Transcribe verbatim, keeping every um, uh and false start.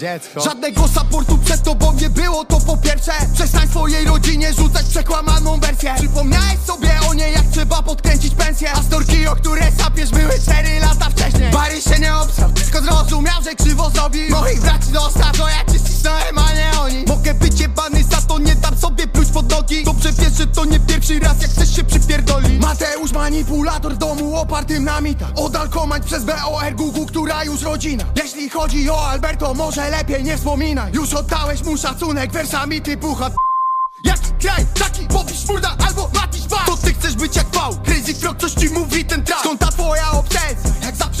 Dziecko. Żadnego supportu przed tobą nie było, to po pierwsze. Przestań swojej rodzinie rzucać przekłamaną wersję. Przypomniałeś sobie o niej, jak trzeba podkręcić pensję. A storki, o które sapiesz, były cztery lata wcześniej. Bary się nie obsrał, tylko zrozumiał, że krzywo zrobił. Moich braci dostarczą, jak cię ścisnąłem, a nie oni. Mogę być jebany za to, nie dam sobie pluć pod nogi. Dobrze wiesz, że to nie pierwszy raz, jak chcesz się przypierdolić. Mateusz manipulator w domu opartym na mitach. Odalkomań przez B O R Gugu, która już rodzina. Jeśli chodzi o Alberto, może lepiej nie wspominaj. Już oddałeś mu szacunek wersami typu chat. Jaki kraj, taki popisz murda albo Matisz Bach. To ty chcesz być jak Pał, Crazy Frog, coś ci mówi ten track. Skąd ta twoja obsesja, jak zawsze